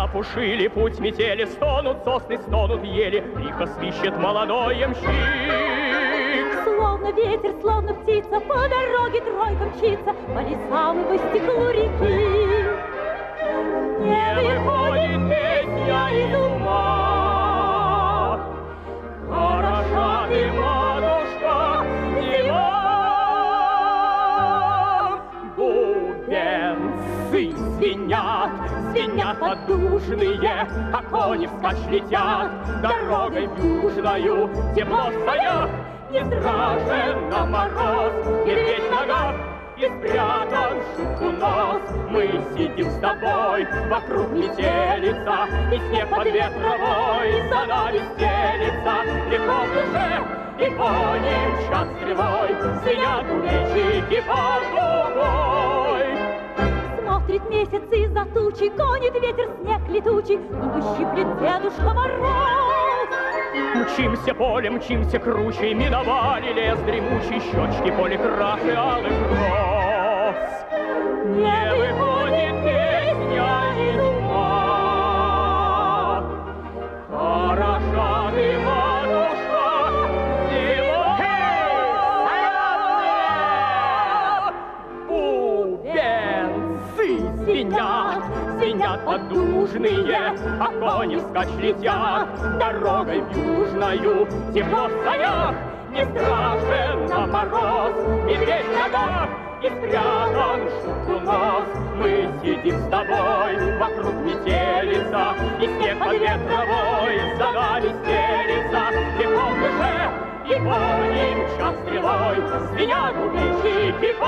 опушили путь метели, стонут сосны, стонут ели, лихо свищет молодой ямщик. Словно ветер, словно птица, по дороге тройка мчится, по лесам и по стеклу реки. Не выходит песня из ума. Хороша ты, матушка, зима. Бубенцы звенят, звенят поддушные, а кони вскачь летят дорогой южною. Тепло в санях, не страшен нам мороз, медведь в ногах и спрятан шубку нос. Мы сидим с тобой, вокруг метелица, и снег под ветровой за нами стелится. Легко в душе, и кони мчат стрелой, звенят куличики под лугой. Смотрит месяц из-за тучи, гонит ветер снег летучий, и выщиплет дедушка Мороз. Мчимся полем, мчимся круче, миновали лес дремучий, щечки поле краше алых роз. Не выходит песня из ума. Хороша ты, матушка, зима. Бубенцы звенят, звенят поддужные, а кони вскачь летят дорогой южною. Тепло в санях, не страшен нам мороз, медведь в ногах и спрятан шубку нос. Мы сидим с тобой, вокруг метелица, и снег под ветровой за нами стелится. Тепло в душе, и кони мчат стрелой, звенят куличики.